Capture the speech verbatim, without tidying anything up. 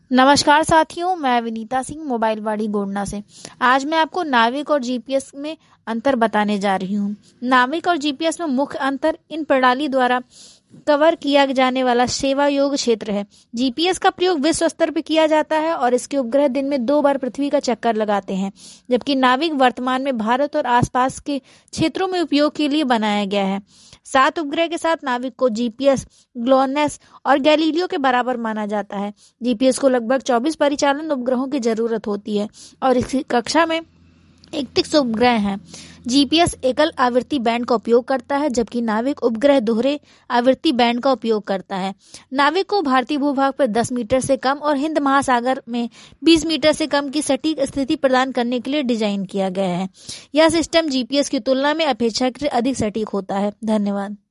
नमस्कार साथियों, मैं विनीता सिंह मोबाइल वाड़ी गोंडा से। आज मैं आपको नाविक और जीपीएस में अंतर बताने जा रही हूँ। नाविक और जीपीएस में मुख्य अंतर इन प्रणाली द्वारा कवर किया जाने वाला सेवा योग्य क्षेत्र है। जीपीएस का प्रयोग विश्व स्तर पर किया जाता है और इसके उपग्रह दिन में दो बार पृथ्वी का चक्कर लगाते हैं, जबकि नाविक वर्तमान में भारत और आसपास के क्षेत्रों में उपयोग के लिए बनाया गया है। सात उपग्रह के साथ नाविक को जीपीएस, ग्लोनास और गैलीलियो के बराबर माना जाता है। जीपीएस को लगभग चौबीस परिचालन उपग्रहों की जरूरत होती है और इसी कक्षा में इकतीस उपग्रह हैं। जीपीएस एकल आवृत्ति बैंड का उपयोग करता है, जबकि नाविक उपग्रह दोहरे आवृत्ति बैंड का उपयोग करता है। नाविक को भारतीय भूभाग पर दस मीटर से कम और हिंद महासागर में बीस मीटर से कम की सटीक स्थिति प्रदान करने के लिए डिजाइन किया गया है। यह सिस्टम जीपीएस की तुलना में अपेक्षाकृत अधिक सटीक होता है। धन्यवाद।